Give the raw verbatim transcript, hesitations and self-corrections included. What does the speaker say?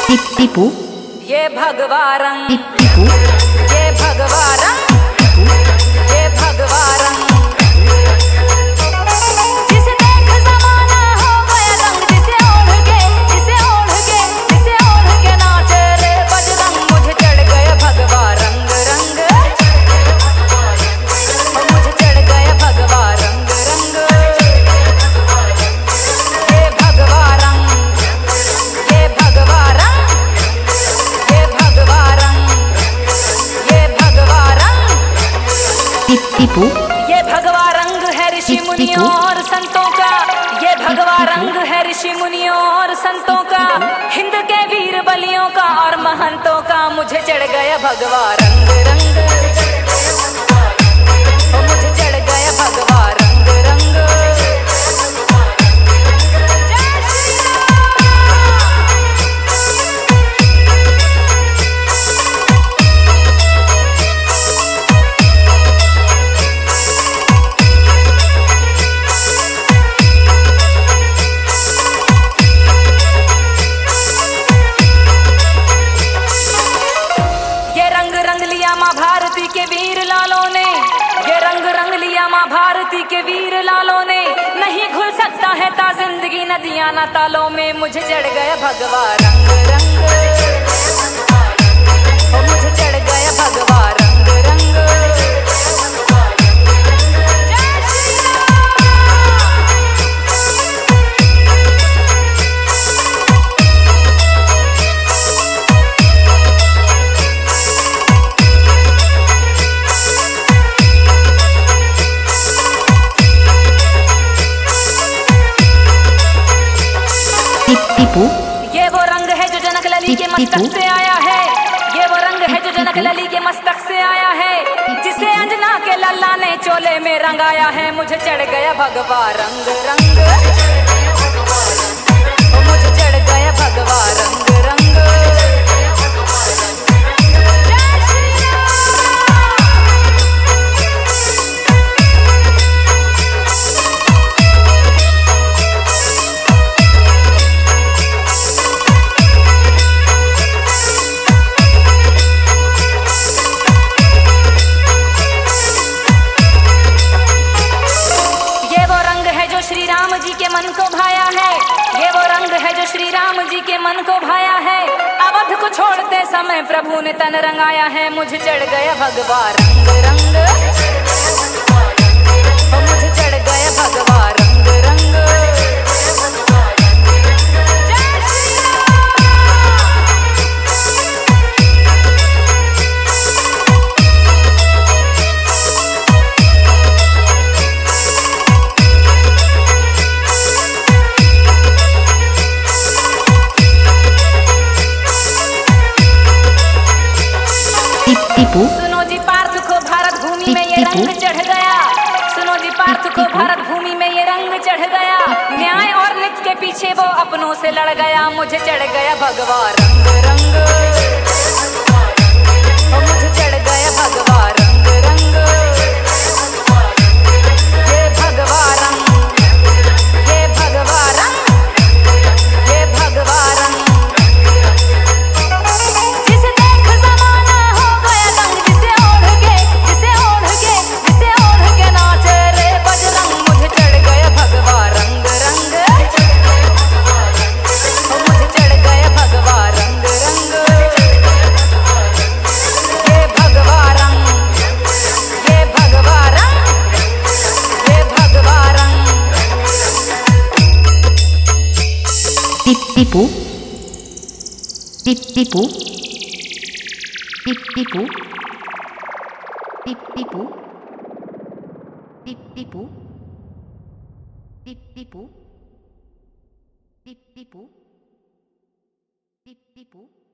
टिप्पू ये भगवा रंग, टिप्पू ये भगवा रंग, ये भगवा रंग, जिसे देख जमाना हो गया दंग, जिसे ओढ़ के जिसे ओढ़ के जिसे ओढ़ के नाचे रे बजरंग। मुझे चढ़ गया भगवा रंग रंग, मुझे चढ़ गया भगवा रंग रंग। ये भगवा रंग, ये भगवा रंग, ये भगवा रंग, ये भगवा रंग। टिप्पू ये भगवा रंग है ऋषि मुनियों और संतों का, ये भगवा रंग है ऋषि मुनियों और संतों का, हिंद के वीर बलियों का और महंतों का। मुझे चढ़ गया भगवा रंग रंग, ओ मुझे चढ़ गया भगवा रंग रंग। जय श्री ये रंग रंग लिया माँ भारती के वीर लालों ने, ये रंग रंग लिया माँ भारती के वीर लालों ने। नहीं घुल सकता है ता जिंदगी नदियां ना तालों में। मुझे चढ़ गया भगवा रंग रंग, ओ मुझे चढ़ गया भगवा रंग रंग। जय श्री टिप्पू ये वो रंग है जो जनक लली के मस्तक से आया है, ये वो रंग है जो जनक लली के मस्तक से आया है, जिसे अंजना के लल्ला ने चोले में रंगाया है। मुझे चढ़ गया भगवा रंग रंग, ओ मुझे चढ़ गया भगवा रंग रंग। जय श्री ये वो रंग है जो श्री राम जी के मन को भाया है, ये वो रंग है जो श्री राम जी के मन को भाया है। अवध को छोड़ते समय प्रभु ने तन रंगाया है। मुझे चढ़ गया भगवा रंग रंग, ओ मुझे चढ़ गया भगवा रंग रंग। जय श्री टिप्पू सुनो जी पार्थ को भारत भूमि में ये रंग चढ़ गया, सुनो जी पार्थ को भारत भूमि में ये रंग चढ़ गया। न्याय और नित्य के पीछे वो अपनों से लड़ गया। मुझे चढ़ गया भगवा रंग रंग, ओ मुझे चढ़ गया भगवा रंग रंग। ये भगवा रंग, ये भगवा रंग, ये भगवा रंग, जिसे देख जमाना हो गया दंग, जिसे ओढ़ के जिसे ओढ़ के जिसे ओढ़ के नाचे रे बजरंग। मुझे चढ़ गया भगवा रंग रंग, ओ मुझे चढ़ गया भगवा रंग रंग। ये भगवा रंग, ये भगवा रंग, ये भगवा रंग। टिप्पू टिप्पू टिप्पू टिप्पू टिप्पू टिप्पू टिप्पू टिप्पू